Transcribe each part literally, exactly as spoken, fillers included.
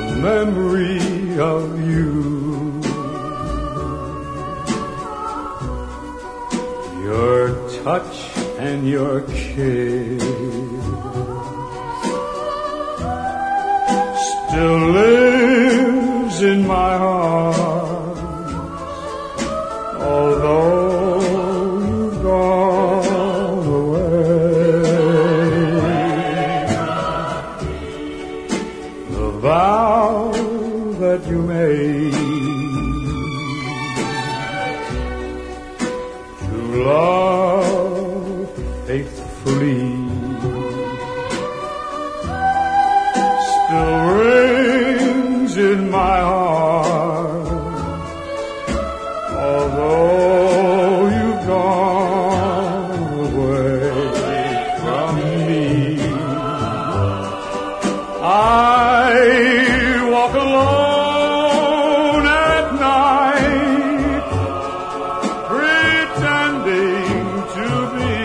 memory of you. Your touch and your kiss still lives in my heart, although you've gone away. The vow that you made to love faithfully still rings in my heart, although you've gone away from me. I walk alone at night, pretending to be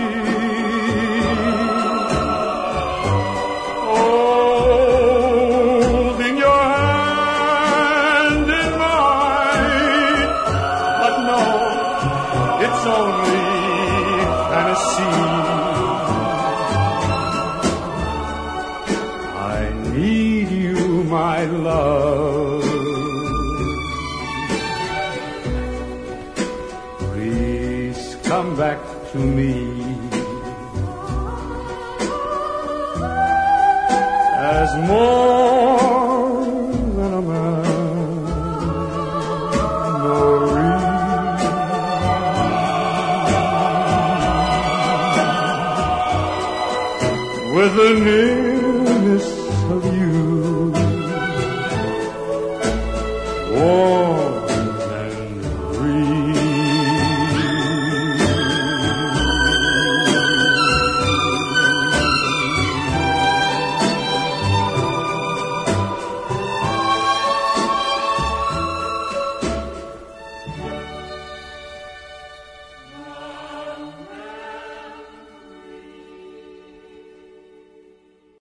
holding your hand in mine, but no, it's only fantasy. I need you, my love. Please come back to me. As more than a memory. With the nearness of you, warm